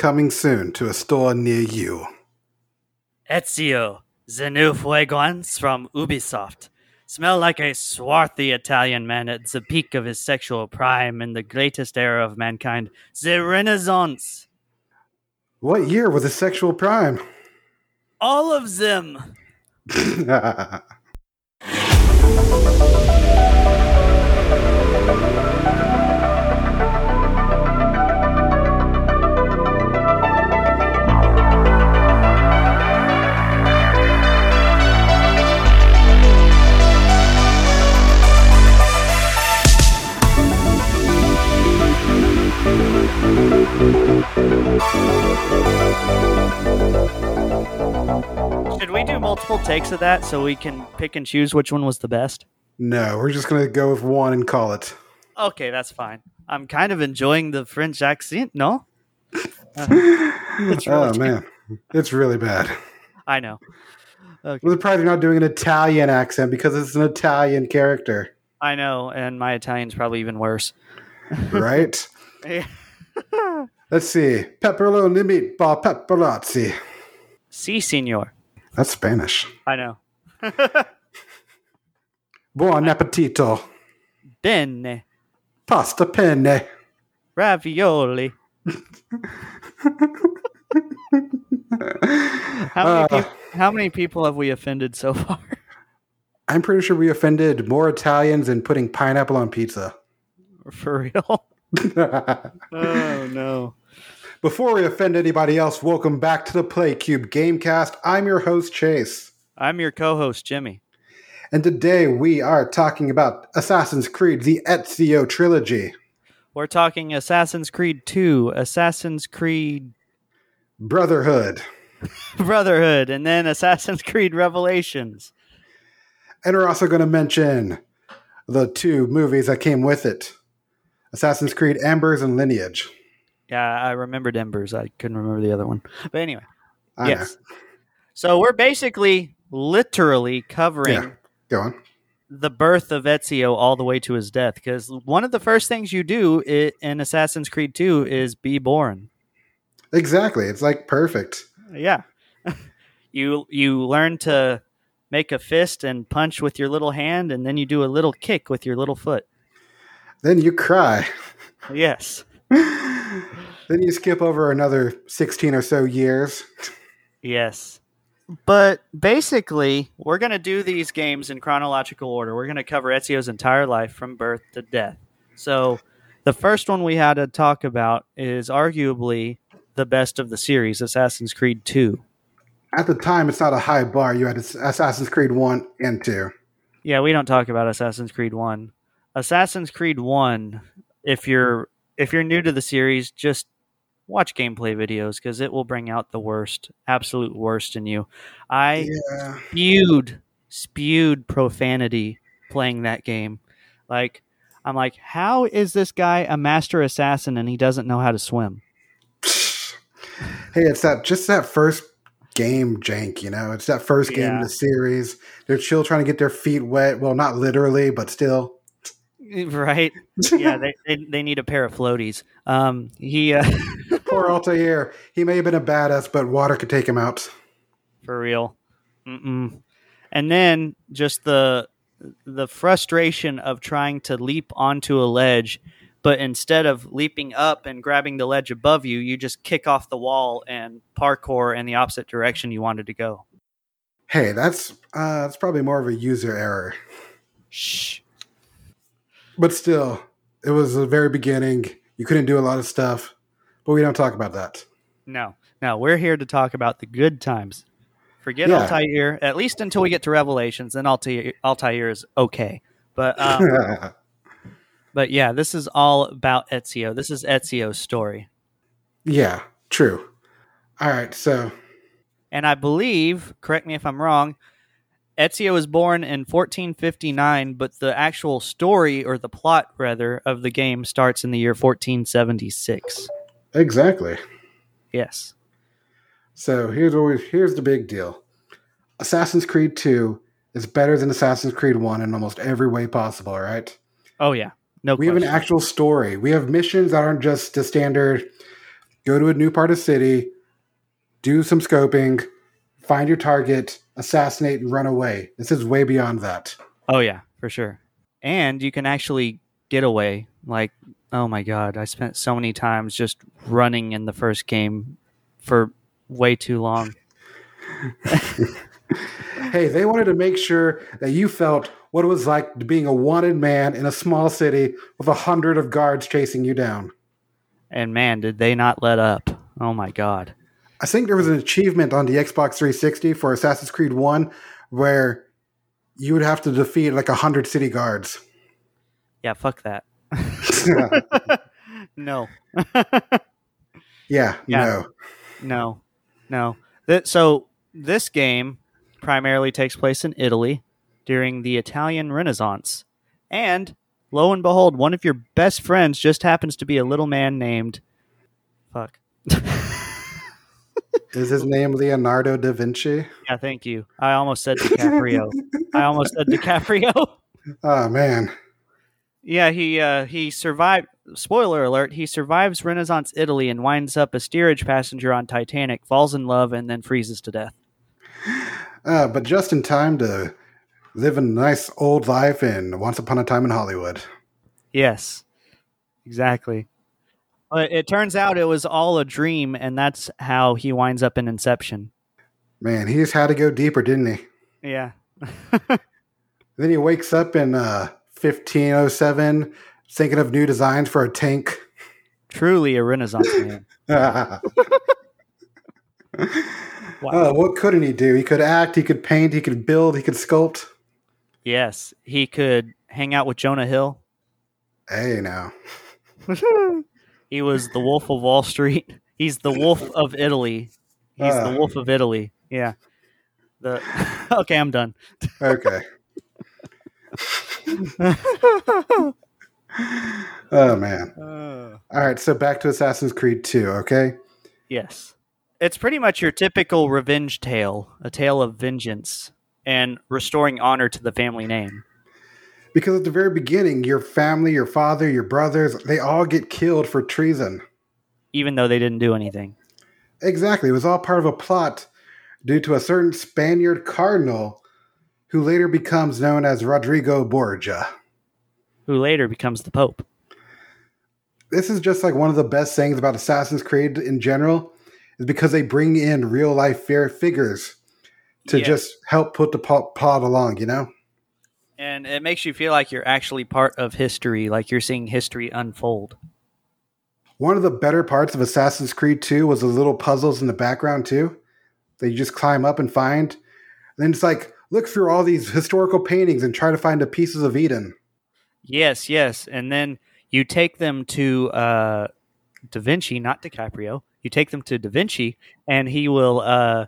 coming soon to a store near you. Ezio, the new fueguans from Ubisoft. Smell like a swarthy Italian man at the peak of his sexual prime in the greatest era of mankind, the Renaissance. What year was the sexual prime? All of them. Should we do multiple takes of that so we can pick and choose which one was the best? No, we're just going to go with one and call it. Okay, that's fine. I'm kind of enjoying the French accent, no? It's really man. It's really bad. I know. Okay. I'm surprised you're not doing an Italian accent because it's an Italian character. I know, and my Italian's probably even worse. Right? Let's see. Pepperoni meatball pepperozzi. Si, signor. That's Spanish. I know. Buon appetito. Bene. Pasta penne. Ravioli. How many people have we offended so far? I'm pretty sure we offended more Italians than putting pineapple on pizza. For real? Oh, no. Before we offend anybody else, welcome back to the PlayCube Gamecast. I'm your host, Chase. I'm your co-host, Jimmy. And today we are talking about Assassin's Creed, the Ezio trilogy. We're talking Assassin's Creed 2, Assassin's Creed... Brotherhood, and then Assassin's Creed Revelations. And we're also going to mention the two movies that came with it. Assassin's Creed Embers and Lineage. Yeah, I remembered Embers. I couldn't remember the other one. But anyway. Yes. So we're basically literally covering Go on. the birth of Ezio all the way to his death. Because one of the first things you do in Assassin's Creed 2 is be born. Exactly. It's like perfect. Yeah. You learn to make a fist and punch with your little hand, and then you do a little kick with your little foot. Then you cry. Yes. Then you skip over another 16 or so years. Yes. But basically, we're going to do these games in chronological order. We're going to cover Ezio's entire life from birth to death. So the first one we had to talk about is arguably the best of the series, Assassin's Creed 2. At the time, it's not a high bar. You had Assassin's Creed 1 and 2. Yeah, we don't talk about Assassin's Creed 1. Assassin's Creed 1, if you're new to the series, just watch gameplay videos because it will bring out the worst, absolute worst in you. I spewed profanity playing that game. I'm like, how is this guy a master assassin and he doesn't know how to swim? Hey, it's that first game jank, It's that first game in the series. They're still trying to get their feet wet. Well, not literally, but still. Right? Yeah, they need a pair of floaties. Poor Altair. He may have been a badass, but water could take him out. For real. Mm-mm. And then just the frustration of trying to leap onto a ledge, but instead of leaping up and grabbing the ledge above you, you just kick off the wall and parkour in the opposite direction you wanted to go. Hey, that's probably more of a user error. Shh. But still, it was the very beginning. You couldn't do a lot of stuff, but we don't talk about that. No, we're here to talk about the good times. Forget Altair, at least until we get to Revelations, then Altair is okay. But but yeah, this is all about Ezio. This is Ezio's story. Yeah, true. All right, so. And I believe, correct me if I'm wrong, Ezio was born in 1459, but the actual story, or the plot, rather, of the game starts in the year 1476. Exactly. Yes. So here's the big deal. Assassin's Creed 2 is better than Assassin's Creed 1 in almost every way possible, right? Oh, yeah. No We question. have an actual story. We have missions that aren't just the standard go to a new part of the city, do some scoping, find your target, assassinate, and run away. This is way beyond that. Oh, yeah, for sure. And you can actually get away. Like, oh my God, I spent so many times just running in the first game for way too long. Hey, they wanted to make sure that you felt what it was like being a wanted man in a small city with 100 of guards chasing you down. And man, did they not let up. Oh my God. I think there was an achievement on the Xbox 360 for Assassin's Creed 1 where you would have to defeat like 100 city guards. Yeah, fuck that. No. Yeah, no. So this game primarily takes place in Italy during the Italian Renaissance. And lo and behold, one of your best friends just happens to be a little man named... Fuck. Is his name Leonardo da Vinci? Yeah, thank you. I almost said DiCaprio. Oh, man. Yeah, he survived. Spoiler alert, he survives Renaissance Italy and winds up a steerage passenger on Titanic, falls in love, and then freezes to death. But just in time to live a nice old life in Once Upon a Time in Hollywood. Yes, exactly. But it turns out it was all a dream, and that's how he winds up in Inception. Man, he just had to go deeper, didn't he? Yeah. Then he wakes up in 1507 thinking of new designs for a tank. Truly a Renaissance man. Wow. What couldn't he do? He could act, he could paint, he could build, he could sculpt. Yes, he could hang out with Jonah Hill. Hey, now. He was the Wolf of Wall Street. He's the Wolf of Italy. He's the Wolf of Italy. Yeah. Okay, I'm done. Okay. Oh, man. All right, so back to Assassin's Creed 2, okay? Yes. It's pretty much your typical revenge tale, a tale of vengeance and restoring honor to the family name. Because at the very beginning, your family, your father, your brothers, they all get killed for treason. Even though they didn't do anything. Exactly. It was all part of a plot due to a certain Spaniard cardinal who later becomes known as Rodrigo Borgia. Who later becomes the Pope. This is just like one of the best things about Assassin's Creed in general, is because they bring in real life figures to just help put the plot along, you know? And it makes you feel like you're actually part of history, like you're seeing history unfold. One of the better parts of Assassin's Creed 2 was the little puzzles in the background, too. That you just climb up and find. And then it's like, look through all these historical paintings and try to find the pieces of Eden. Yes. And then you take them to Da Vinci, not DiCaprio. You take them to Da Vinci, and he will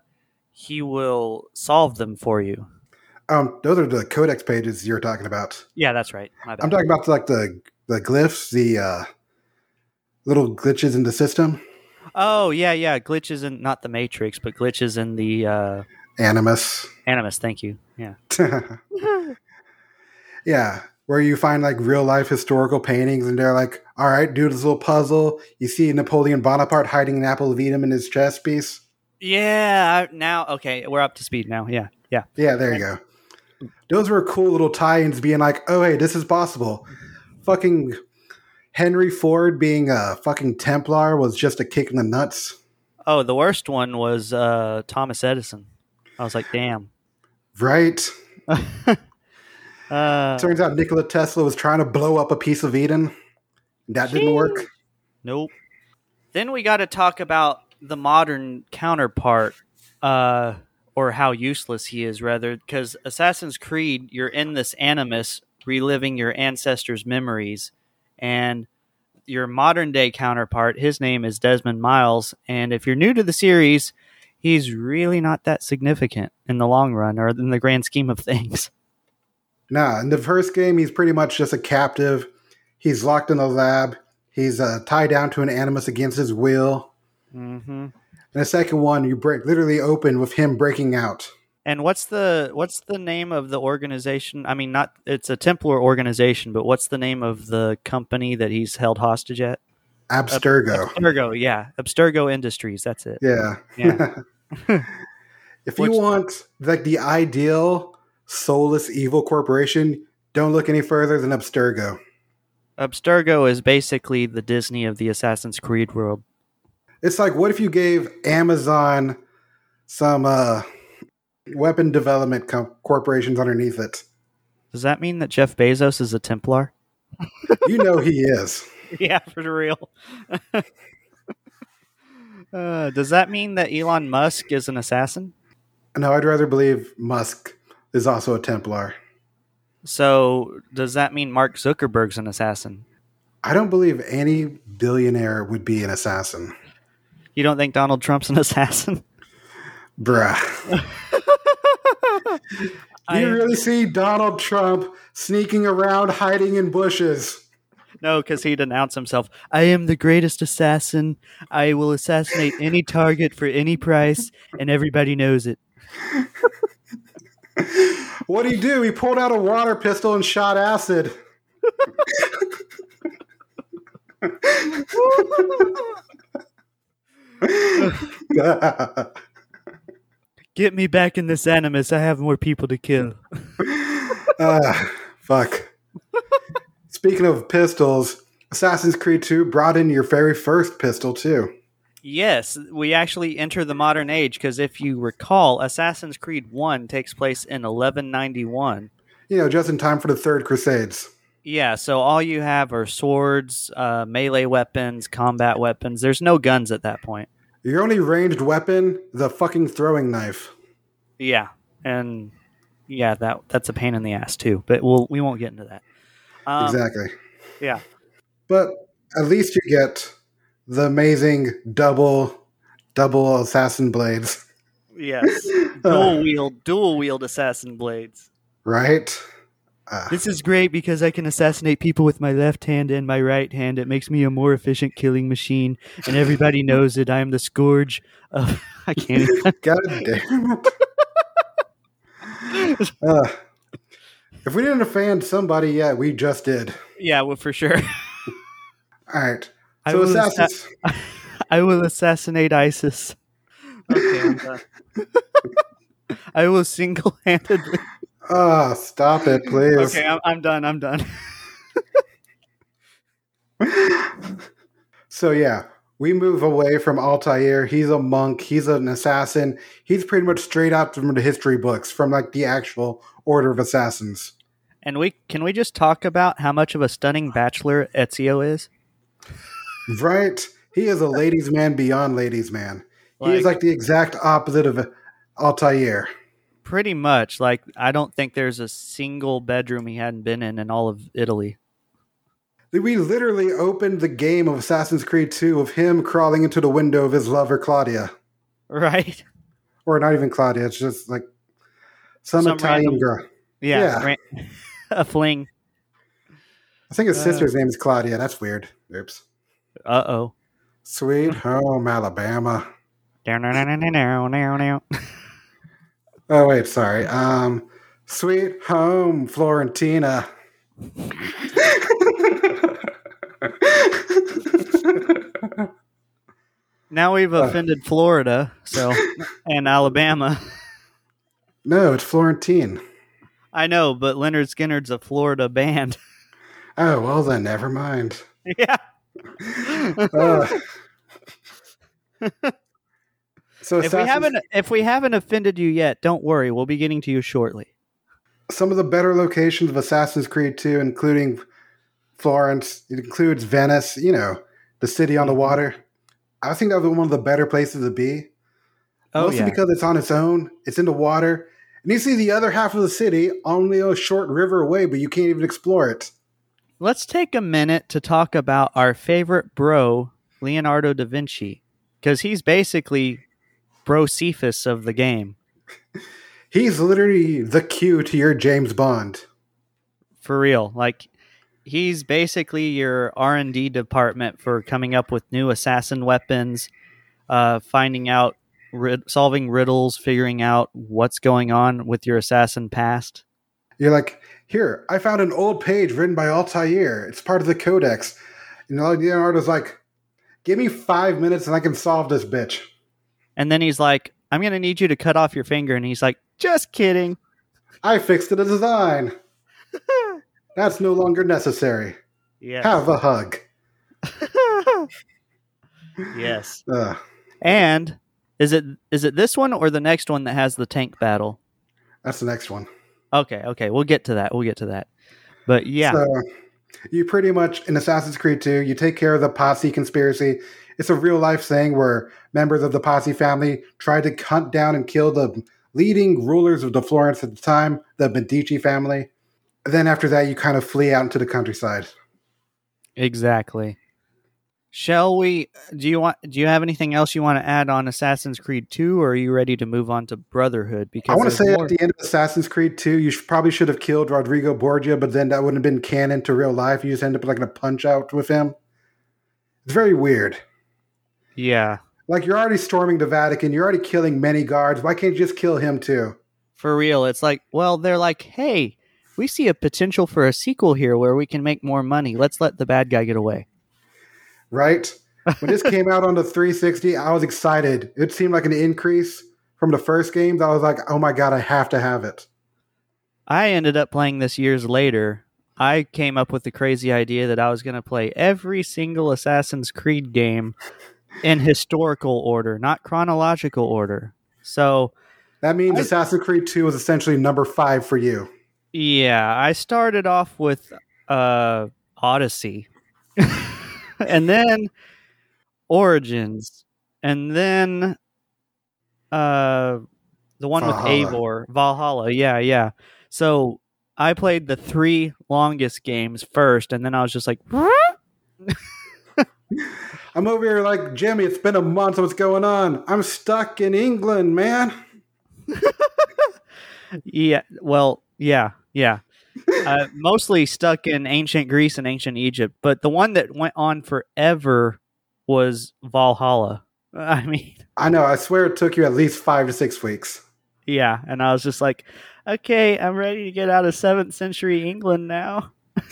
solve them for you. Those are the codex pages you're talking about. Yeah, that's right. My bad. I'm talking about like the glyphs, the little glitches in the system. Oh, yeah. Glitches in, not the Matrix, but glitches in the... Animus. Animus, thank you. Yeah. Yeah, where you find like real life historical paintings and they're like, all right, do this little puzzle. You see Napoleon Bonaparte hiding an apple of Eden in his chest piece. Yeah, now, okay, we're up to speed now. Yeah. Yeah, there you go. Those were cool little tie-ins being like, oh, hey, this is possible. Fucking Henry Ford being a fucking Templar was just a kick in the nuts. Oh, the worst one was Thomas Edison. I was like, damn. Right? Turns out Nikola Tesla was trying to blow up a piece of Eden. That didn't work. Nope. Then we got to talk about the modern counterpart, or how useless he is, rather, because Assassin's Creed, you're in this Animus, reliving your ancestors' memories, and your modern-day counterpart, his name is Desmond Miles, and if you're new to the series, he's really not that significant in the long run, or in the grand scheme of things. Nah, in the first game, he's pretty much just a captive. He's locked in a lab. He's tied down to an Animus against his will. Mm-hmm. And the second one, you literally open with him breaking out. And what's the name of the organization? I mean, it's a Templar organization, but what's the name of the company that he's held hostage at? Abstergo. Abstergo, yeah. Abstergo Industries, that's it. Yeah. Yeah. If you want like the ideal soulless evil corporation, don't look any further than Abstergo. Abstergo is basically the Disney of the Assassin's Creed world. It's like, what if you gave Amazon some weapon development corporations underneath it? Does that mean that Jeff Bezos is a Templar? You know he is. Yeah, for real. Does that mean that Elon Musk is an assassin? No, I'd rather believe Musk is also a Templar. So does that mean Mark Zuckerberg's an assassin? I don't believe any billionaire would be an assassin. You don't think Donald Trump's an assassin? Bruh. You really see Donald Trump sneaking around, hiding in bushes? No, because he'd announce himself, I am the greatest assassin. I will assassinate any target for any price, and everybody knows it. What'd he do? He pulled out a water pistol and shot acid. Get me back in this Animus. I have more people to kill. Fuck. Speaking of pistols, Assassin's Creed 2 brought in your very first pistol, too. Yes, we actually enter the modern age because if you recall, Assassin's Creed 1 takes place in 1191. You know, just in time for the Third Crusades. Yeah, so all you have are swords, melee weapons, combat weapons. There's no guns at that point. Your only ranged weapon is a fucking throwing knife. Yeah, and yeah, that's a pain in the ass too. But we won't get into that. Exactly. Yeah, but at least you get the amazing double assassin blades. Yes, dual wield assassin blades. Right. This is great because I can assassinate people with my left hand and my right hand. It makes me a more efficient killing machine, and everybody knows that I am the scourge of. I can't even. God damn it. If we didn't offend somebody yet, we just did. Yeah, well, for sure. All right. So I will assassinate ISIS. Okay, I'm done. I will single-handedly. Stop it, please. Okay, I'm done. So yeah, we move away from Altair. He's a monk. He's an assassin. He's pretty much straight out from the history books, from like the actual Order of Assassins. And can we just talk about how much of a stunning bachelor Ezio is? Right? He is a ladies' man beyond ladies' man. He is like the exact opposite of Altair. Pretty much. Like, I don't think there's a single bedroom he hadn't been in all of Italy. We literally opened the game of Assassin's Creed 2 of him crawling into the window of his lover, Claudia. Right. Or not even Claudia. It's just like some Italian random girl. Yeah. A fling. I think his sister's name is Claudia. That's weird. Oops. Uh-oh. Sweet home, Alabama. Oh, wait, sorry. Sweet home, Florentina. Now we've offended Florida, and Alabama. No, it's Florentine. I know, but Leonard Skinner's a Florida band. Oh, well then, never mind. Yeah. So if we haven't offended you yet, don't worry. We'll be getting to you shortly. Some of the better locations of Assassin's Creed 2, including Florence, it includes Venice, you know, the city on the water. I think that was one of the better places to be. Mostly because it's on its own. It's in the water. And you see the other half of the city only a short river away, but you can't even explore it. Let's take a minute to talk about our favorite bro, Leonardo da Vinci. Because he's basically Bro Cephas of the game. He's literally the Q to your James Bond. For real. Like, he's basically your R&D department for coming up with new assassin weapons, finding out, solving riddles, figuring out what's going on with your assassin past. You're like, here, I found an old page written by Altair. It's part of the Codex. And Leonardo's like, Give me 5 minutes and I can solve this bitch. And then he's like, I'm going to need you to cut off your finger. And he's like, just kidding. I fixed the design. That's no longer necessary. Yes. Have a hug. Yes. And is it this one or the next one that has the tank battle? That's the next one. Okay. We'll get to that. But yeah. So, you pretty much, in Assassin's Creed 2, you take care of the Posse conspiracy. It's a real life thing where members of the Posse family tried to hunt down and kill the leading rulers of the Florence at the time, the Medici family. Then after that, you kind of flee out into the countryside. Exactly. Shall we? Do you have anything else you want to add on Assassin's Creed 2, or are you ready to move on to Brotherhood? Because I want to say at the end of Assassin's Creed 2, you probably should have killed Rodrigo Borgia, but then that wouldn't have been canon to real life. You just end up like in a punch out with him. It's very weird. Yeah. Like, you're already storming the Vatican. You're already killing many guards. Why can't you just kill him too? For real. It's like, well, they're like, hey, we see a potential for a sequel here where we can make more money. Let's let the bad guy get away. Right? When this came out on the 360, I was excited. It seemed like an increase from the first game. I was like, oh my God, I have to have it. I ended up playing this years later. I came up with the crazy idea that I was going to play every single Assassin's Creed game in historical order, not chronological order. So that means Assassin's Creed 2 was essentially number 5 for you. Yeah, I started off with Odyssey. And then Origins, and then the one Valhalla. with Eivor, Valhalla. Yeah. So I played the 3 longest games first, and then I was just like, I'm over here like, Jimmy, it's been a month. What's going on? I'm stuck in England, man. Yeah. Well, yeah. Mostly stuck in ancient Greece and ancient Egypt, but the one that went on forever was Valhalla. I mean, I know. I swear it took you at least 5 to 6 weeks. Yeah, and I was just like, okay, I'm ready to get out of 7th century England now.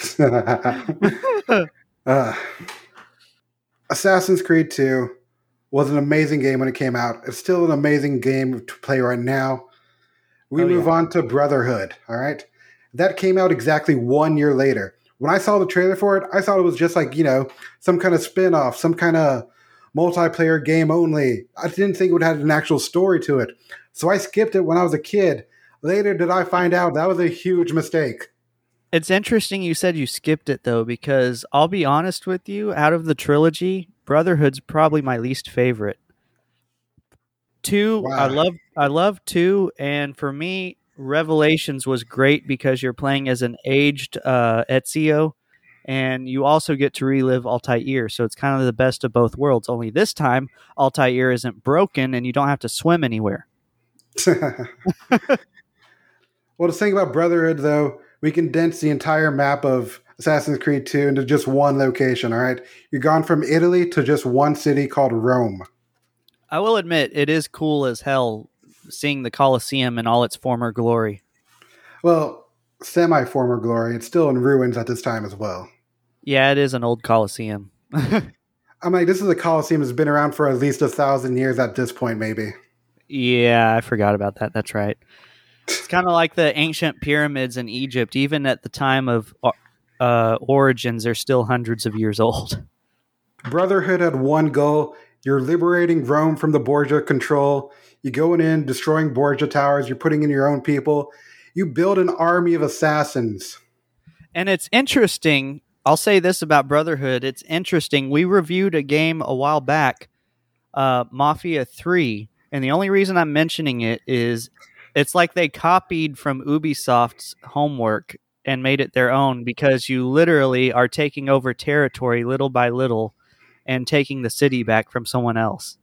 Assassin's Creed 2 was an amazing game when it came out. It's still an amazing game to play right now. We move on to Brotherhood, all right? That came out exactly 1 year later. When I saw the trailer for it, I thought it was just like, some kind of spin-off, some kind of multiplayer game only. I didn't think it would have an actual story to it. So I skipped it when I was a kid. Later did I find out that was a huge mistake. It's interesting you said you skipped it, though, because I'll be honest with you, out of the trilogy, Brotherhood's probably my least favorite. 2, wow. I love 2, and for me, Revelations was great because you're playing as an aged Ezio, and you also get to relive Altair, so it's kind of the best of both worlds. Only this time, Altair isn't broken, and you don't have to swim anywhere. Well, the thing about Brotherhood, though, we condense the entire map of Assassin's Creed 2 into just one location, all right? You're gone from Italy to just one city called Rome. I will admit, it is cool as hell seeing the Colosseum in all its former glory. Well, semi-former glory. It's still in ruins at this time as well. Yeah, it is an old Colosseum. I'm like, this is a Colosseum that's been around for at least 1,000 years at this point, maybe. Yeah, I forgot about that. That's right. It's kind of like the ancient pyramids in Egypt. Even at the time of Origins, they're still hundreds of years old. Brotherhood had one goal. You're liberating Rome from the Borgia control. You're going in, destroying Borgia towers. You're putting in your own people. You build an army of assassins. And it's interesting. I'll say this about Brotherhood. It's interesting. We reviewed a game a while back, Mafia 3. And the only reason I'm mentioning it is it's like they copied from Ubisoft's homework and made it their own, because you literally are taking over territory little by little and taking the city back from someone else.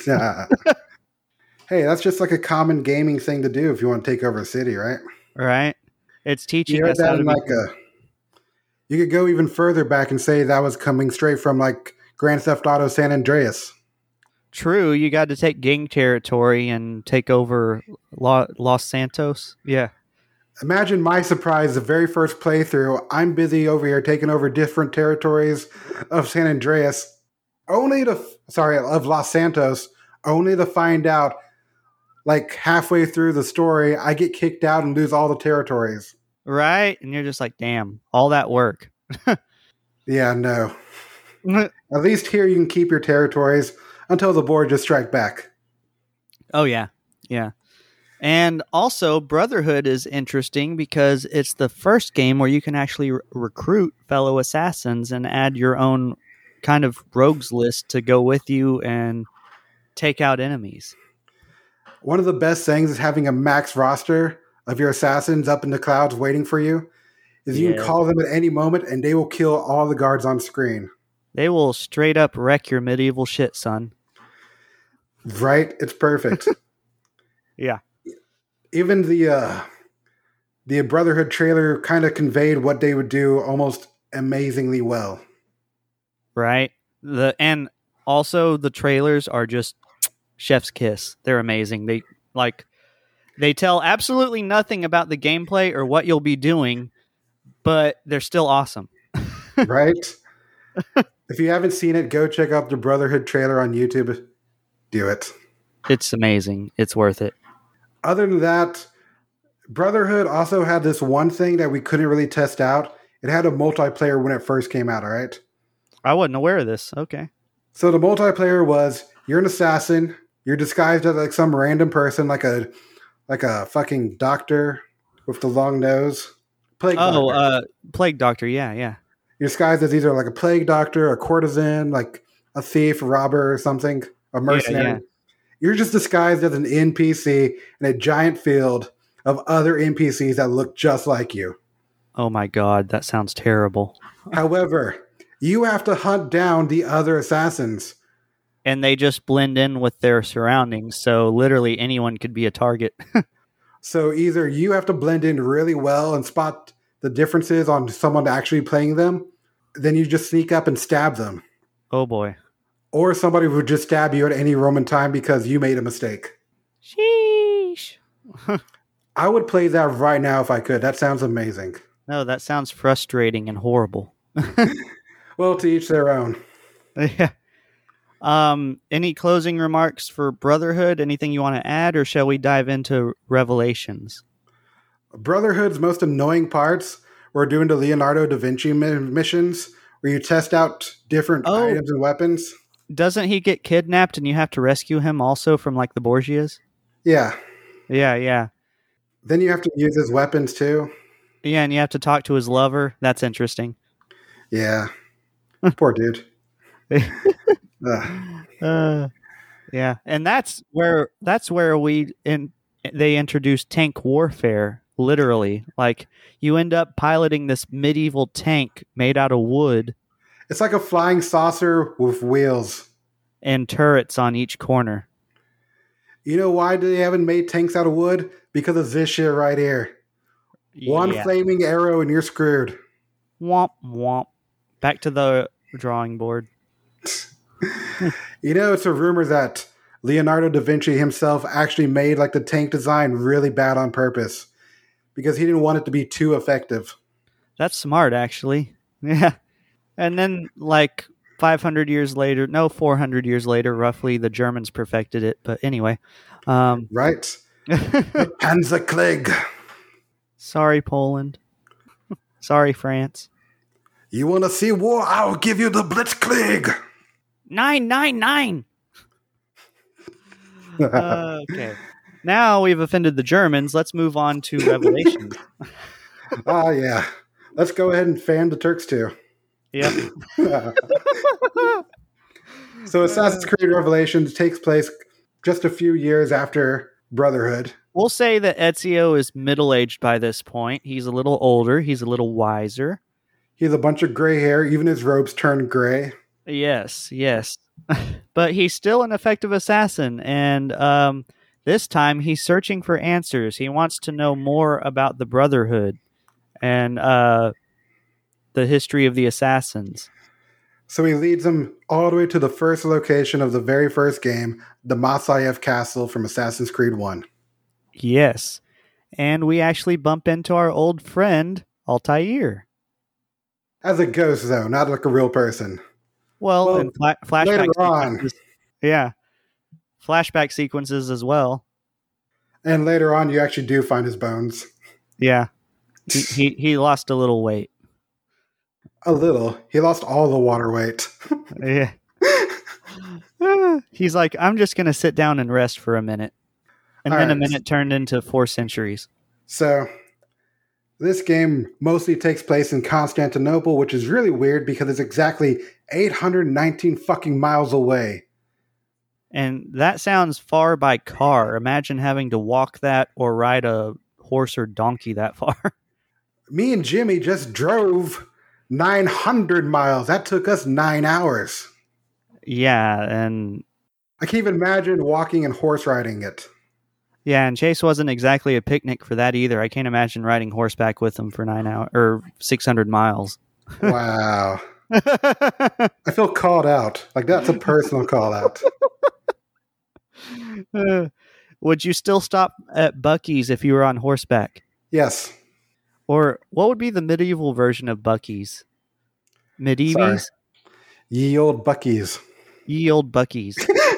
Hey, that's just like a common gaming thing to do if you want to take over a city, right? Right. It's teaching us how to you could go even further back and say that was coming straight from like Grand Theft Auto San Andreas. True, you got to take gang territory and take over Los Santos. Yeah. Imagine my surprise the very first playthrough. I'm busy over here taking over different territories of San Andreas. of Los Santos, only to find out like halfway through the story, I get kicked out and lose all the territories. Right? And you're just like, damn, all that work. Yeah, no. At least here you can keep your territories until the board just strike back. Oh, yeah. Yeah. And also, Brotherhood is interesting because it's the first game where you can actually recruit fellow assassins and add your own kind of rogues list to go with you and take out enemies. One of the best things is having a max roster of your assassins up in the clouds waiting for you. You can call them at any moment and they will kill all the guards on screen. They will straight up wreck your medieval shit, son. Right? It's perfect. Yeah. Even the Brotherhood trailer kind of conveyed what they would do almost amazingly well. Right. And also the trailers are just chef's kiss. They're amazing. They tell absolutely nothing about the gameplay or what you'll be doing, but they're still awesome. Right? If you haven't seen it, go check out the Brotherhood trailer on YouTube. Do it. It's amazing. It's worth it. Other than that, Brotherhood also had this one thing that we couldn't really test out. It had a multiplayer when it first came out, all right? I wasn't aware of this. Okay. So the multiplayer was, you're an assassin, you're disguised as like some random person, like a fucking doctor with the long nose. Plague Doctor, yeah. You're disguised as either like a plague doctor, a courtesan, like a thief, a robber or something, a mercenary. Yeah. You're just disguised as an NPC in a giant field of other NPCs that look just like you. Oh my god, that sounds terrible. However, you have to hunt down the other assassins. And they just blend in with their surroundings, so literally anyone could be a target. So either you have to blend in really well and spot the differences on someone actually playing them, then you just sneak up and stab them. Oh boy. Or somebody would just stab you at any moment in time because you made a mistake. Sheesh. I would play that right now if I could. That sounds amazing. No, that sounds frustrating and horrible. Well, to each their own. Yeah. Any closing remarks for Brotherhood? Anything you want to add, or shall we dive into Revelations? Brotherhood's most annoying parts were doing the Leonardo da Vinci missions, where you test out different items and weapons. Doesn't he get kidnapped and you have to rescue him also from like the Borgias? Yeah. Yeah. Then you have to use his weapons too. Yeah, and you have to talk to his lover. That's interesting. Yeah. Poor dude. Yeah, and that's where they introduced tank warfare. Literally, like you end up piloting this medieval tank made out of wood. It's like a flying saucer with wheels and turrets on each corner. You know why they haven't made tanks out of wood? Because of this shit right here. One flaming arrow and you're screwed. Womp womp. Back to the drawing board. You know, it's a rumor that Leonardo da Vinci himself actually made like the tank design really bad on purpose because he didn't want it to be too effective. That's smart, actually. Yeah. And then like 400 years later, roughly, the Germans perfected it. But anyway. Right. Panzerkrieg. Sorry, Poland. Sorry, France. You want to see war? I'll give you the Blitzkrieg. 999. Okay. Now we've offended the Germans. Let's move on to Revelation. Oh, yeah. Let's go ahead and fan the Turks too. Yep. So Assassin's Creed Revelations takes place just a few years after Brotherhood. We'll say that Ezio is middle-aged by this point. He's a little older. He's a little wiser. He has a bunch of gray hair. Even his robes turn gray. Yes. But he's still an effective assassin. And this time he's searching for answers. He wants to know more about the Brotherhood and the history of the assassins. So he leads them all the way to the first location of the very first game, the Masayev Castle from Assassin's Creed 1. Yes. And we actually bump into our old friend, Altair. As a ghost, though, not like a real person. Well, Well, and flashback later on, sequences. Yeah, flashback sequences as well. and later on, you actually do find his bones. Yeah, he lost a little weight. A little. He lost all the water weight. Yeah. He's like, I'm just going to sit down and rest for a minute. And All then a right. minute turned into 4 centuries. So, this game mostly takes place in Constantinople, which is really weird because it's exactly 819 fucking miles away. And that sounds far by car. Imagine having to walk that or ride a horse or donkey that far. Me and Jimmy just drove 900 miles. That took us 9 hours. Yeah, and I can't even imagine walking and horse riding it. and Chase wasn't exactly a picnic for that either. I can't imagine riding horseback with him for 9 hours or 600 miles. Wow. I feel called out. Like, that's a personal call out. Would you still stop at Buc-ee's if you were on horseback? Yes. Or what would be the medieval version of Buc-ee's? Medievies? Ye old Buc-ee's. Ye old Buc-ee's.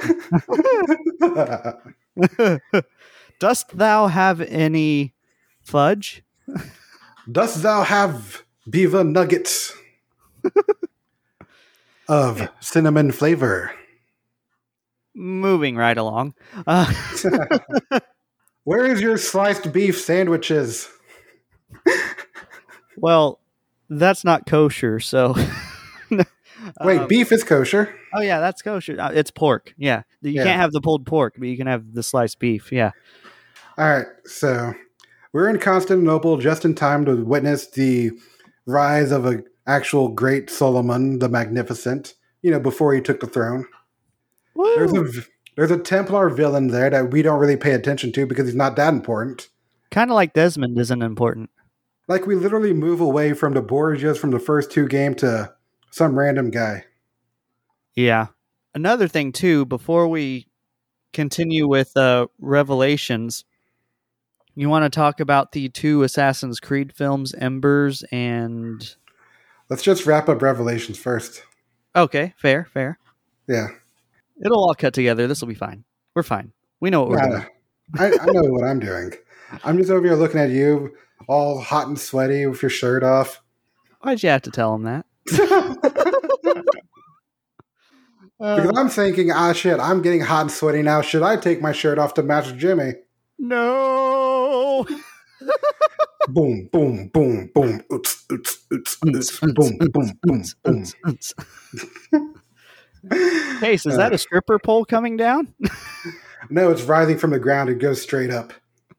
Dost thou have any fudge? Dost thou have beaver nuggets of cinnamon flavor? Moving right along. Where is your sliced beef sandwiches? Well, that's not kosher, so. Wait, beef is kosher. Oh, yeah, that's kosher. It's pork. Yeah. You can't have the pulled pork, but you can have the sliced beef. Yeah. All right, so we're in Constantinople just in time to witness the rise of an actual great Solomon the Magnificent, before he took the throne. Woo! There's a Templar villain there that we don't really pay attention to because he's not that important. Kind of like Desmond isn't important. Like, we literally move away from the Borgias from the first 2 games to some random guy. Yeah. Another thing, too, before we continue with Revelations, you want to talk about the 2 Assassin's Creed films, Embers and... Let's just wrap up Revelations first. Okay, fair. Yeah. It'll all cut together. This will be fine. We're fine. We know what we're doing. I know what I'm doing. I'm just over here looking at you, all hot and sweaty with your shirt off. Why'd you have to tell him that? Because I'm thinking, shit, I'm getting hot and sweaty now. Should I take my shirt off to match Jimmy? No! Boom, boom, boom, boom. Oots, oots, oots, oots. Boom, boom, boom, boom. Case, is that a stripper pole coming down? No, it's rising from the ground. It goes straight up.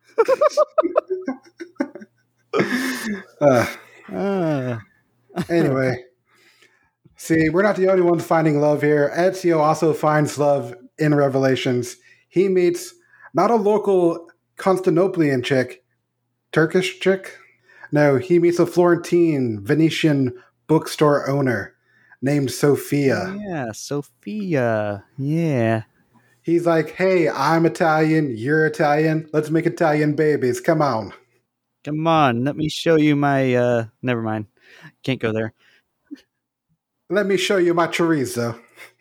Anyway. See, we're not the only ones finding love here. Ezio also finds love in Revelations. He meets not a local Constantinopolitan chick, Turkish chick. No, he meets a Florentine Venetian bookstore owner named Sophia. Yeah, Sophia. Yeah. He's like, hey, I'm Italian, you're Italian. Let's make Italian babies. Come on. Come on, let me show you my... never mind. Can't go there. Let me show you my chorizo.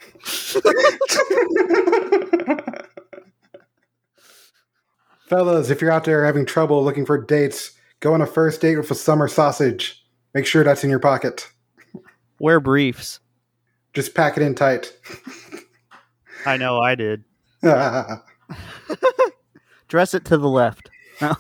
Fellas, if you're out there having trouble looking for dates, go on a first date with a summer sausage. Make sure that's in your pocket. Wear briefs. Just pack it in tight. I know, I did. Dress it to the left. Oh,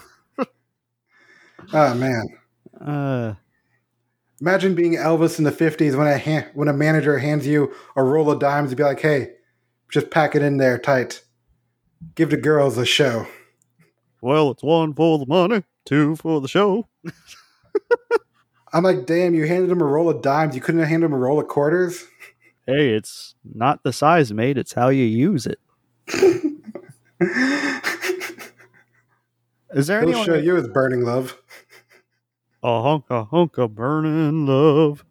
man. Imagine being Elvis in the 50s when a manager hands you a roll of dimes and be like, hey, just pack it in there tight. Give the girls a show. Well, it's 1 for the money, 2 for the show. I'm like, damn, you handed him a roll of dimes. You couldn't have handed him a roll of quarters? Hey, it's not the size, mate. It's how you use it. Is there He'll show you his burning love. A hunk of burning love.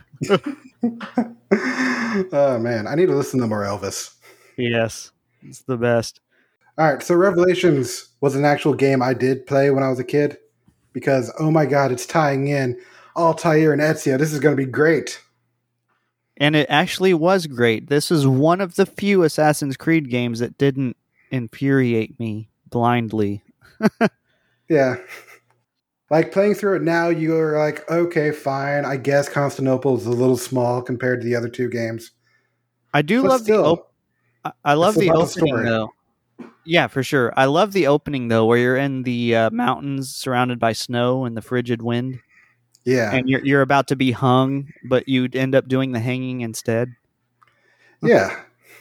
Oh, man. I need to listen to more Elvis. Yes, it's the best. All right, so Revelations was an actual game I did play when I was a kid because, oh my god, it's tying in Altair and Ezio. This is going to be great. And it actually was great. This is one of the few Assassin's Creed games that didn't infuriate me blindly. Yeah. Like playing through it now, you're like, okay, fine. I guess Constantinople is a little small compared to the other two games. I do But love still, I love it's the about the opening story. though. Yeah, for sure. I love the opening though, where you're in the mountains surrounded by snow and the frigid wind, Yeah. and you're about to be hung, but you'd end up doing the hanging instead. Yeah.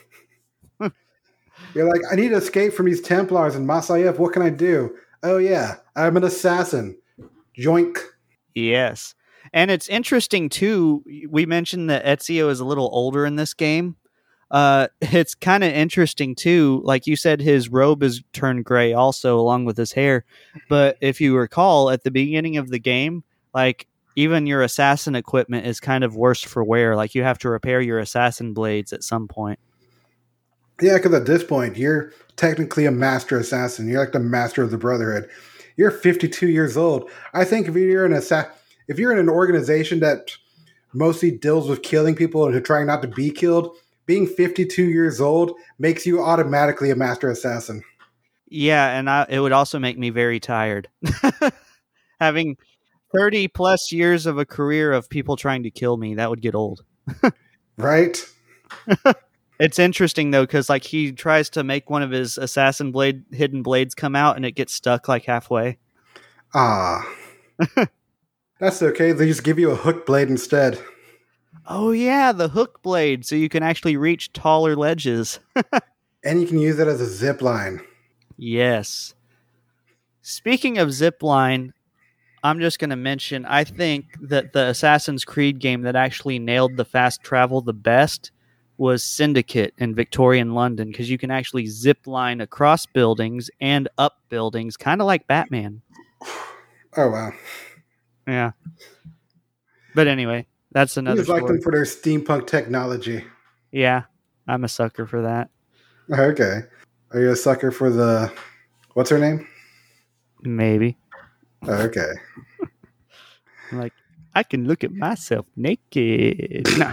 You're like, I need to escape from these Templars and Masayev. What can I do? Oh, yeah. I'm an assassin. Joink. Yes. And it's interesting too. We mentioned that Ezio is a little older in this game. It's kind of interesting too. Like you said, his robe is turned gray also, along with his hair. But if you recall, at the beginning of the game, like even your assassin equipment is kind of worse for wear. Like you have to repair your assassin blades at some point. Yeah, because at this point, you're technically a master assassin. You're like the master of the Brotherhood. You're 52 years old. I think if you're if you're in an organization that mostly deals with killing people and trying not to be killed, being 52 years old makes you automatically a master assassin. Yeah, and it would also make me very tired. Having 30 plus years of a career of people trying to kill me, that would get old. Right? It's interesting though, because like he tries to make one of his assassin blade hidden blades come out, and it gets stuck like halfway. Ah. That's okay. They just give you a hook blade instead. Oh yeah, the hook blade, so you can actually reach taller ledges. And you can use it as a zip line. Yes. Speaking of zip line, I'm just going to mention, I think that the Assassin's Creed game that actually nailed the fast travel the best was Syndicate in Victorian London, because you can actually zip line across buildings and up buildings, kind of like Batman. Oh, wow. Yeah. But anyway, that's another You just like story. them for their steampunk technology. Yeah, I'm a sucker for that. Okay. Are you a sucker for the... What's her name? Maybe. Okay. Like, I can look at myself naked. No.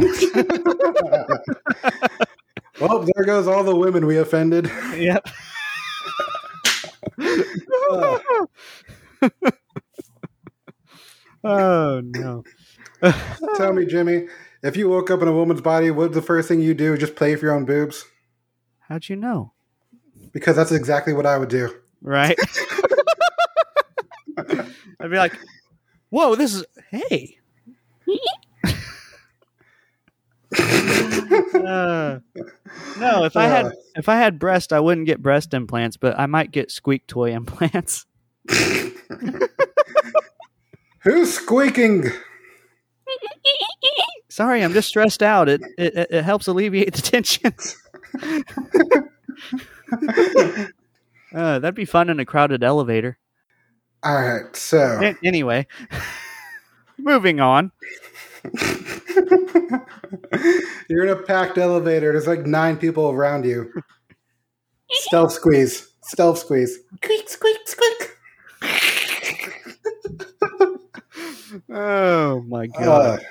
Well, there goes all the women we offended. Yep. Oh, no. Tell me, Jimmy, if you woke up in a woman's body, what's the first thing you do? Just play for your own boobs? How'd you know? Because that's exactly what I would do. Right? I'd be like, whoa, this is, hey. No, if I had breast, I wouldn't get breast implants, but I might get squeak toy implants. Who's squeaking? Sorry, I'm just stressed out. It helps alleviate the tension. That'd be fun in a crowded elevator. All right, so Anyway, moving on. You're in a packed elevator. There's like 9 people around you. Stealth squeeze. Stealth squeeze. Squeak, squeak, squeak. Oh my god.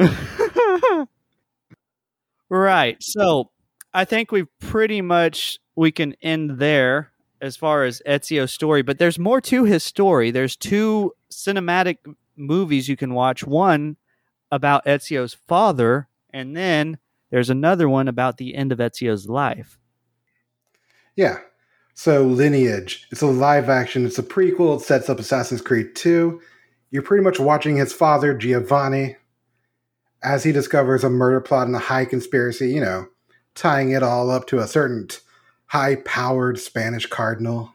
Right. So I think we can end there as far as Ezio's story, but there's more to his story. There's 2 cinematic movies you can watch. One about Ezio's father, and then there's another one about the end of Ezio's life. Yeah. So Lineage. It's a live action. It's a prequel. It sets up Assassin's Creed 2. You're pretty much watching his father, Giovanni, as he discovers a murder plot and a high conspiracy, tying it all up to a certain high-powered Spanish cardinal.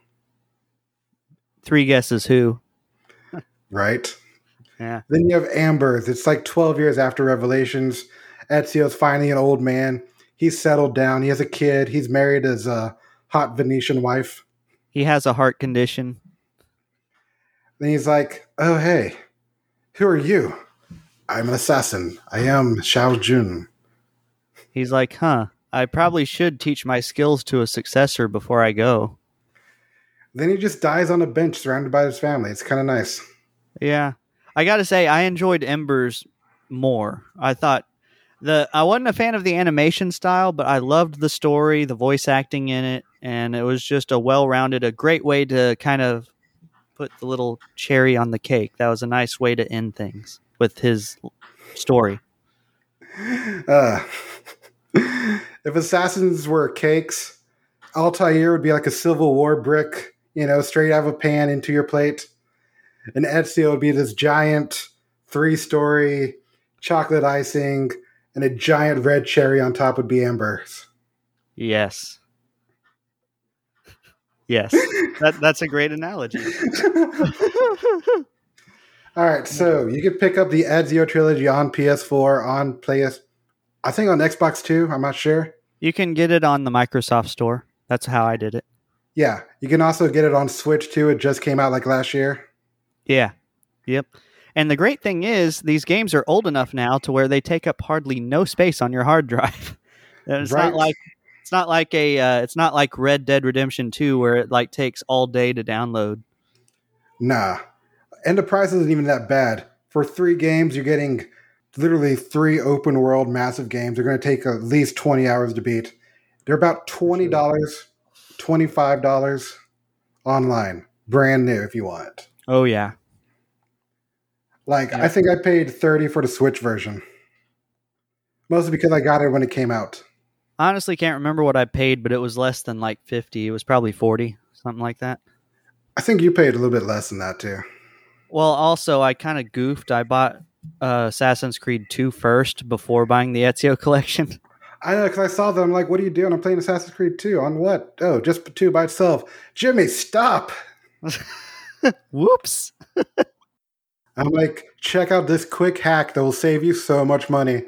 3 guesses who? Right? Yeah. Then you have Ambers. It's like 12 years after Revelations. Ezio's finally an old man. He's settled down. He has a kid. He's married his hot Venetian wife. He has a heart condition. Then he's like, oh, hey, who are you? I'm an assassin. I am Xiao Jun. He's like, I probably should teach my skills to a successor before I go. Then he just dies on a bench surrounded by his family. It's kind of nice. Yeah. I got to say, I enjoyed Embers more. I thought I wasn't a fan of the animation style, but I loved the story, the voice acting in it, and it was just a great way to kind of put the little cherry on the cake. That was a nice way to end things with his story. Uh, if assassins were cakes, Altair would be like a Civil War brick, straight out of a pan into your plate. And Ezio would be this giant 3-story chocolate icing, and a giant red cherry on top would be Amber's. Yes. Yes. That's a great analogy. All right, so you could pick up the Ezio trilogy on PS4, on I think on Xbox too. I'm not sure. You can get it on the Microsoft Store. That's how I did it. Yeah, you can also get it on Switch too. It just came out like last year. Yeah. Yep. And the great thing is these games are old enough now to where they take up hardly no space on your hard drive. It's Right. not like Red Dead Redemption 2 where it like takes all day to download. Nah. And the price isn't even that bad. For 3 games, you're getting literally 3 open world massive games. They're going to take at least 20 hours to beat. They're about $20, $25 online. Brand new if you want. Oh, yeah. Like, I think I paid $30 for the Switch version. Mostly because I got it when it came out. Honestly, can't remember what I paid, but it was less than like 50. It was probably 40, something like that. I think you paid a little bit less than that too. Well, also, I kind of goofed. I bought Assassin's Creed 2 first before buying the Ezio collection. I know, because I saw them. I'm like, what are you doing? I'm playing Assassin's Creed 2. On what? Oh, just 2 by itself. Jimmy, stop! Whoops. I'm like, check out this quick hack that will save you so much money.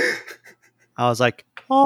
I was like,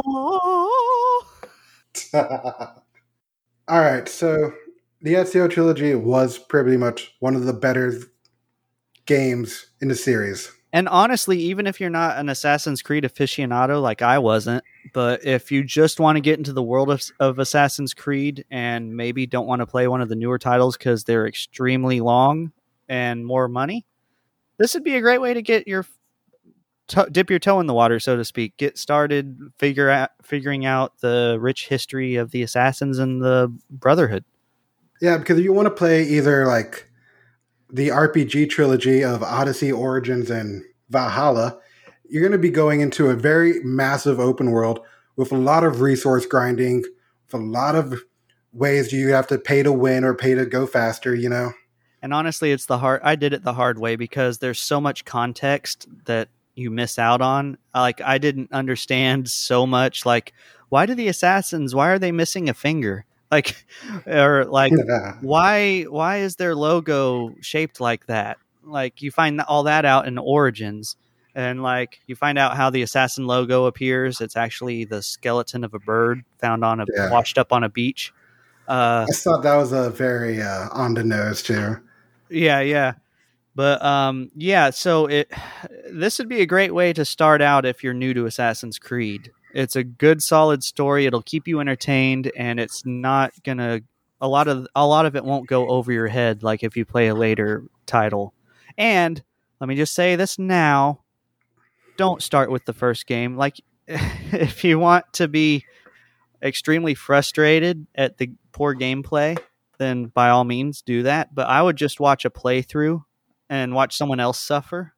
oh. All right, so the Ezio trilogy was pretty much one of the better games in the series. And honestly, even if you're not an Assassin's Creed aficionado like I wasn't, but if you just want to get into the world of Assassin's Creed and maybe don't want to play one of the newer titles because they're extremely long and more money, this would be a great way to get your dip your toe in the water, so to speak. Get started figuring out the rich history of the Assassins and the Brotherhood. Yeah, because if you want to play either like the RPG trilogy of Odyssey, Origins, and Valhalla, you're going to be going into a very massive open world with a lot of resource grinding, with a lot of ways you have to pay to win or pay to go faster, And honestly, I did it the hard way because there's so much context that you miss out on. Like, I didn't understand so much. Like, why are they missing a finger? Like, or like, why is their logo shaped like that? Like, you find all that out in Origins, and like, you find out how the assassin logo appears. It's actually the skeleton of a bird found washed up on a beach. I thought that was a very on the nose too. Yeah. But so this would be a great way to start out if you're new to Assassin's Creed. It's a good, solid story. It'll keep you entertained, and it's not gonna a lot of it won't go over your head like if you play a later title. And let me just say this now: don't start with the first game. Like, if you want to be extremely frustrated at the poor gameplay, then by all means do that. But I would just watch a playthrough and watch someone else suffer.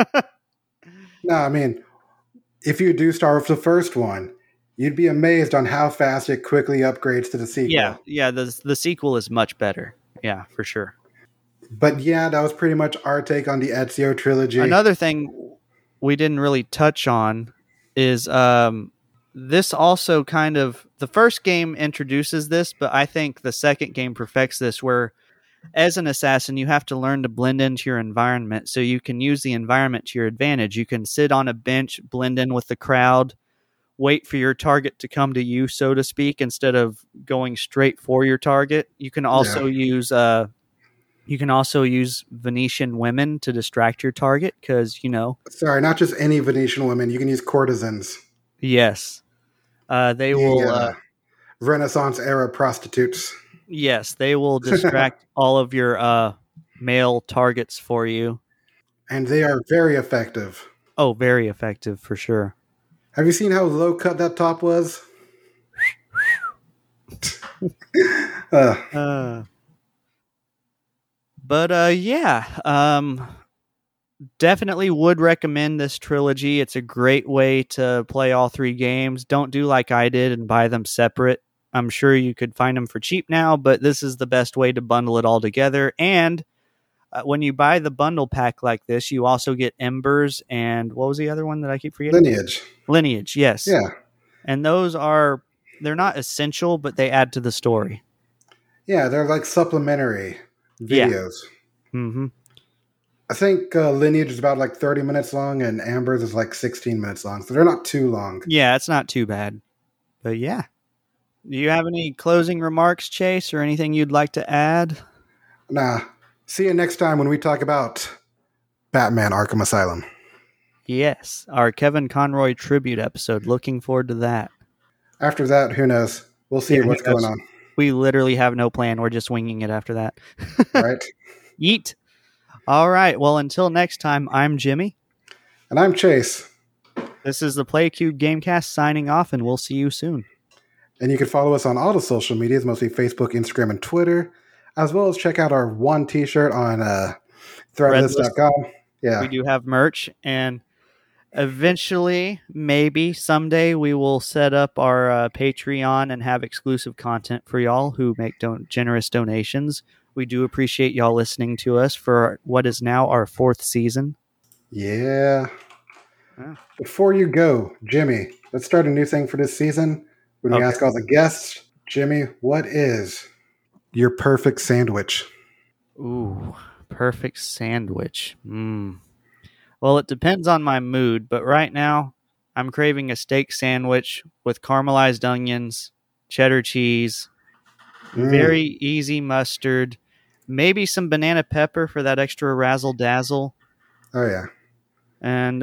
No, I mean, if you do start with the first one, you'd be amazed on how fast it quickly upgrades to the sequel. Yeah, the sequel is much better. Yeah, for sure. But yeah, that was pretty much our take on the Ezio trilogy. Another thing we didn't really touch on is this also kind of, the first game introduces this, but I think the second game perfects this, where as an assassin, you have to learn to blend into your environment so you can use the environment to your advantage. You can sit on a bench, blend in with the crowd, wait for your target to come to you, so to speak, instead of going straight for your target. You can also use Venetian women to distract your target because, Sorry, not just any Venetian women. You can use courtesans. Yes. They will... Renaissance era prostitutes. Yes, they will distract all of your male targets for you. And they are very effective. Oh, very effective for sure. Have you seen how low cut that top was? Uh, but yeah, definitely would recommend this trilogy. It's a great way to play all 3 games. Don't do like I did and buy them separate. I'm sure you could find them for cheap now, but this is the best way to bundle it all together. And when you buy the bundle pack like this, you also get Embers and what was the other one that I keep forgetting? Lineage, yes. Yeah. And they're not essential, but they add to the story. Yeah, they're like supplementary videos. Yeah. Mm-hmm. I think Lineage is about like 30 minutes long and Amber's is like 16 minutes long. So they're not too long. Yeah, it's not too bad. But yeah. Do you have any closing remarks, Chase, or anything you'd like to add? Nah. See you next time when we talk about Batman Arkham Asylum. Yes, our Kevin Conroy tribute episode. Looking forward to that. After that, who knows? We'll see what's going on. We literally have no plan. We're just winging it after that. Right? Yeet. All right. Well, until next time, I'm Jimmy. And I'm Chase. This is the PlayCube Gamecast signing off, and we'll see you soon. And you can follow us on all the social medias, mostly Facebook, Instagram, and Twitter, as well as check out our one t-shirt on threadless.com. Yeah. We do have merch, and eventually, maybe someday, we will set up our Patreon and have exclusive content for y'all who make generous donations. We do appreciate y'all listening to us for what is now our 4th season. Yeah. Before you go, Jimmy, let's start a new thing for this season. When we ask all the guests, Jimmy, what is your perfect sandwich? Ooh, perfect sandwich. Well, it depends on my mood, but right now I'm craving a steak sandwich with caramelized onions, cheddar cheese, very easy mustard, maybe some banana pepper for that extra razzle dazzle. Oh, yeah. And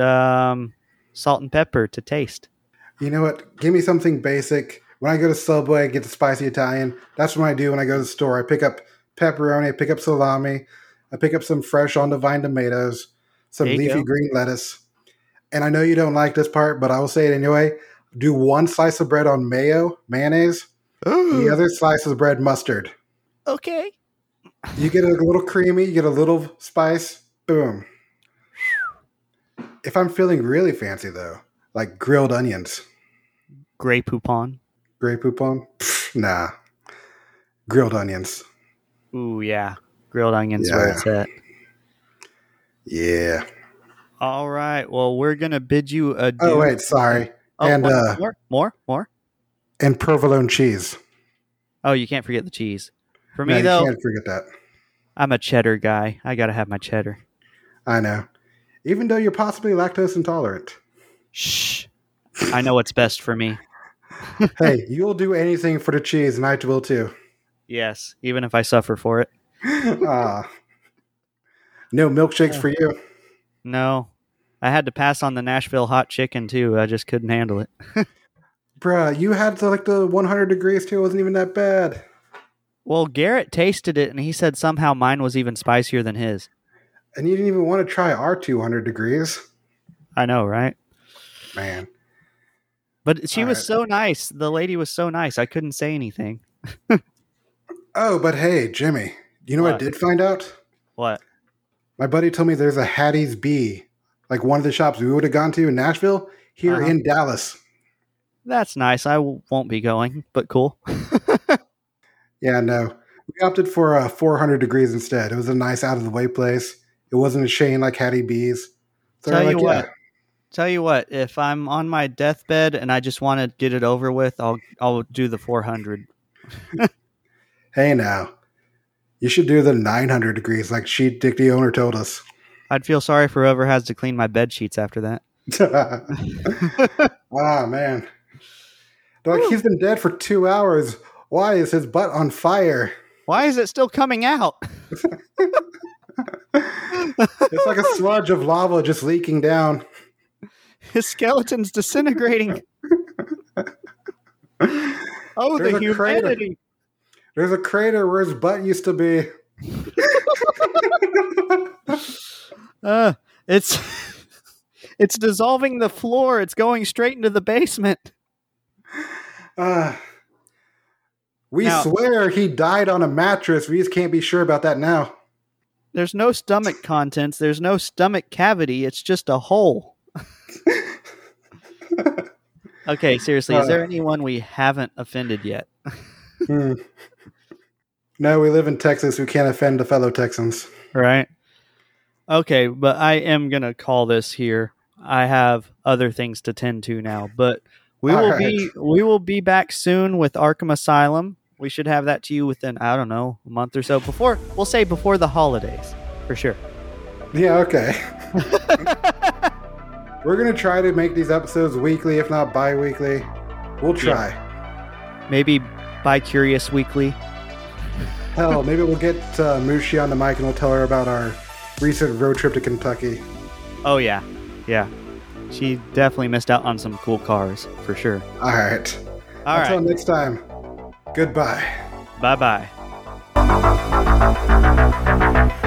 salt and pepper to taste. You know what? Give me something basic. When I go to Subway, get the spicy Italian. That's what I do when I go to the store. I pick up pepperoni, I pick up salami, I pick up some fresh on the vine tomatoes, some leafy green lettuce. And I know you don't like this part, but I will say it anyway. Do one slice of bread on mayonnaise, the other slice of bread mustard. Okay. You get a little creamy, you get a little spice, boom. If I'm feeling really fancy, though, like grilled onions. Grey Poupon. Grey Poupon? Nah. Grilled onions. Ooh, yeah. Grilled onions where it's at. Yeah. All right. Well, we're going to bid you adieu. Oh, wait. Sorry. Oh, and more? And provolone cheese. Oh, you can't forget the cheese. For me, though, you can't forget that. I'm a cheddar guy. I got to have my cheddar. I know. Even though you're possibly lactose intolerant. Shh. I know what's best for me. Hey, you'll do anything for the cheese, and I will too. Yes, even if I suffer for it. No milkshakes for you. No. I had to pass on the Nashville hot chicken, too. I just couldn't handle it. Bruh, you had the 100 degrees, too. It wasn't even that bad. Well, Garrett tasted it, and he said somehow mine was even spicier than his. And you didn't even want to try our 200 degrees. I know, right? Man. But she was so nice. The lady was so nice. I couldn't say anything. Oh, but hey, Jimmy, you know what I did find out? What? My buddy told me there's a Hattie's Bee, like one of the shops we would have gone to in Nashville, here in Dallas. That's nice. I won't be going, but cool. Yeah, no. We opted for 400 degrees instead. It was a nice out-of-the-way place. It wasn't a chain like Hattie B's. So Tell you what, if I'm on my deathbed and I just want to get it over with, I'll do the 400. Hey, now. You should do the 900 degrees like Sheet Dick the owner told us. I'd feel sorry for whoever has to clean my bed sheets after that. Ah, man. They're like, he's been dead for 2 hours. Why is his butt on fire? Why is it still coming out? It's like a sludge of lava just leaking down. His skeleton's disintegrating. Oh, the humanity. There's a crater where his butt used to be. It's dissolving the floor. It's going straight into the basement. We Now- swear he died on a mattress. We just can't be sure about that now. There's no stomach contents. There's no stomach cavity. It's just a hole. Okay, seriously, is there anyone we haven't offended yet? No, we live in Texas. We can't offend the fellow Texans. Right? Okay, but I am going to call this here. I have other things to tend to now, but we will be back soon with Arkham Asylum. We should have that to you within, I don't know, a month or so before the holidays, for sure. Yeah, okay. We're going to try to make these episodes weekly, if not bi-weekly. We'll try. Yeah. Maybe bi-curious weekly. Hell, maybe we'll get Mushi on the mic and we'll tell her about our recent road trip to Kentucky. Oh, yeah. Yeah. She definitely missed out on some cool cars, for sure. All right. Until next time, goodbye. Bye-bye.